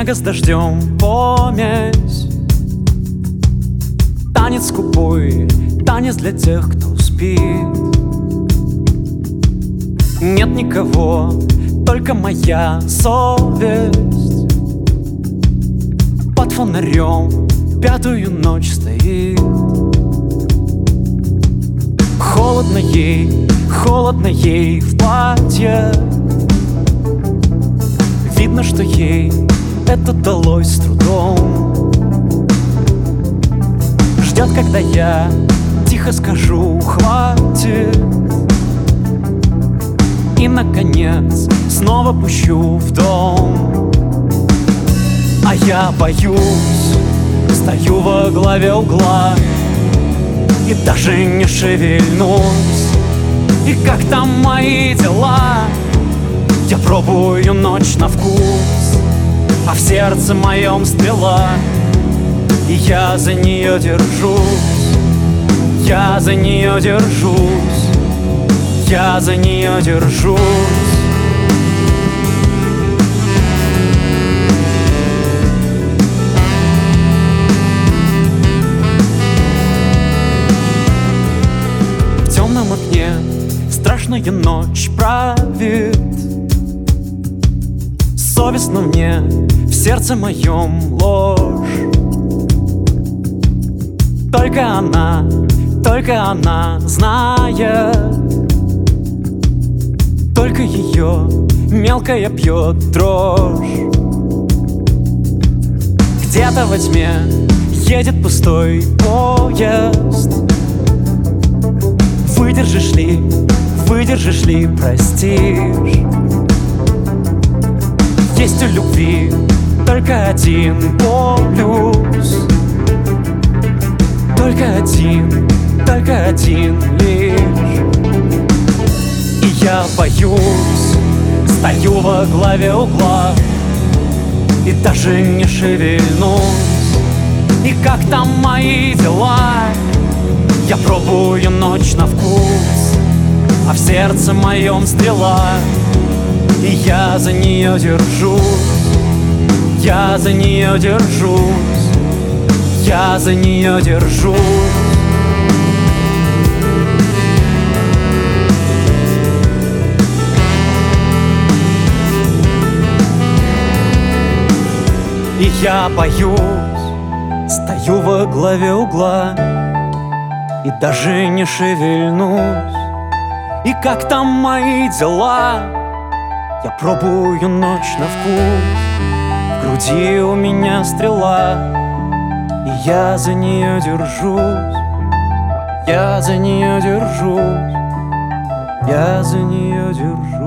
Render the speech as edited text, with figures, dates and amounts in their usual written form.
снега с дождем помесь. Танец скупой, танец для тех, кто спит. Нет никого, только моя совесть. Под фонарем пятую ночь стоит. Холодно ей в платье. Видно, что ей это далось с трудом. Ждет, когда я тихо скажу «хватит». И, наконец, снова пущу в дом. А я боюсь, стою во главе угла и даже не шевельнусь. И как там мои дела? Я пробую ночь на вкус, а в сердце моем стрела. И я за нее держусь, я за нее держусь, я за нее держусь. В темном окне страшная ночь правит. Совестно мне в сердце моем ложь. Только она знает. Только ее мелкая бьет дрожь. Где-то во тьме едет пустой поезд. Выдержишь ли, простишь? Есть у любви только один полюс. Только один лишь. И я боюсь, стою во главе угла и даже не шевельнусь. И как там мои дела? Я пробую ночь на вкус, а в сердце моем стрела. И я за нее держусь, я за нее держусь, я за нее держусь. И я боюсь, стою во главе угла и даже не шевельнусь. И как там мои дела? Я пробую ночь на вкус, в груди у меня стрела. И я за нее держусь, я за нее держусь, я за нее держусь.